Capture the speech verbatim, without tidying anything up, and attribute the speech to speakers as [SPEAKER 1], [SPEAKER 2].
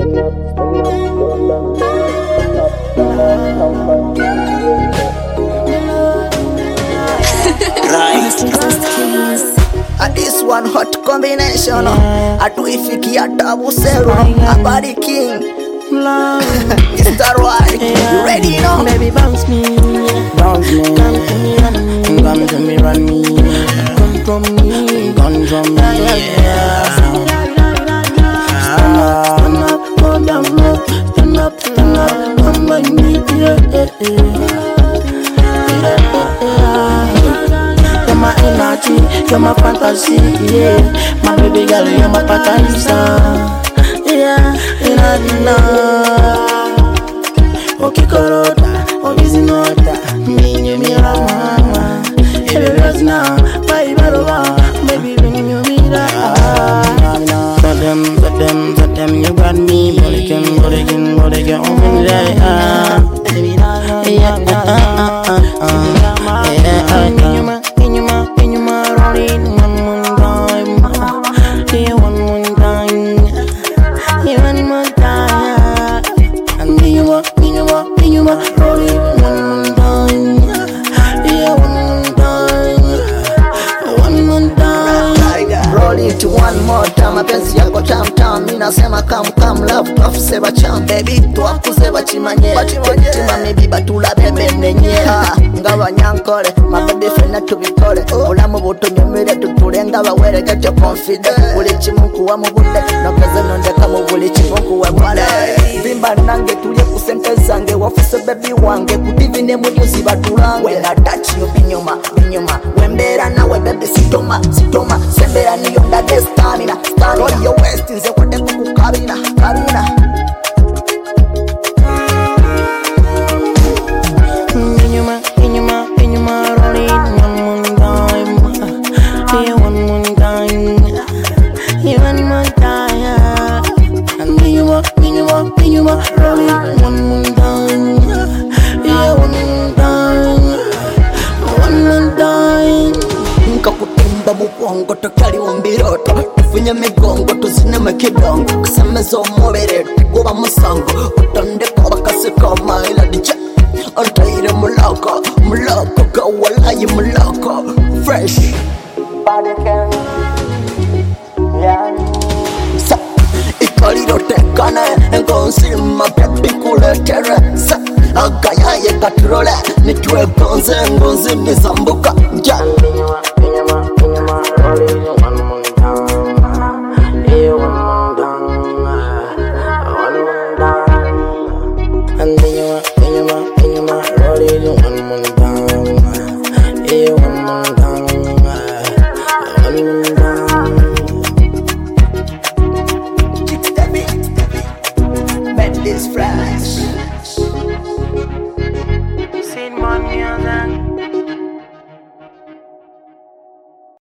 [SPEAKER 1] At this one hot combination, atuifikia tabu selo, Abadi King, Mister White, you ready now?
[SPEAKER 2] Baby bounce me, bounce me, come to me, run me, come to me, run me, come from me, come from me, yeah. Stand up, stand up, go down low, stand up, stand up, come by me, yeah, yeah, yeah. You're my energy, you're my fantasy, yeah. My baby girl, you're my patanisa, yeah, yeah, yeah. Okay, Corota, oh, busy nota, me, you, me, mama. Every rose now, bye, bye, baby, bring you me that. For them, for them, for them, you got me, Bolikin, Bolikin, Bolikin, open the eye. Yeah, yeah,
[SPEAKER 1] to one more time, mapenzi yako tam tam, mina sema come come love love seba cham, baby tuakuze bachimanye, bachimanye maybe batula bebe nenye, ngaba nyankole, my baby fena tubikole, ulamu buto nyumire tutulenga bawere get your confidence, uli chimunku wa mubude, nokaze nondeka mu buli chimunku wa mwale, bimba nange tulie kusente zange, wafuse baby wange, kudivine mujuzi batulange, when I touch you binyuma, binyuma, wembera nawe baby sitoma, sitoma, sembera niyo ndade stamina, stamina, roll your waist inze kwate kuku kabina, kabina.
[SPEAKER 2] Binyuma, binyuma, binyuma, rolling one more time, yeah, one more time, yeah, one more time. And binyuma, binyuma, binyuma, rolling one more time, yeah, one more time, one more time.
[SPEAKER 1] Nka kutimba mukongo tokali umbiroto, tufunye migongo tuzine mekidongo, kusemeza omubere tukuba musango, utonde kwa bakase kama ila dija, antaire muloko, muloko kawalayi muloko, fresh body can, yeah. Sa, ikaliro tekane, engonsima pepi kuletere, sa, agayaye katrole, nitwe gonze ngonzi nizambuka, ja.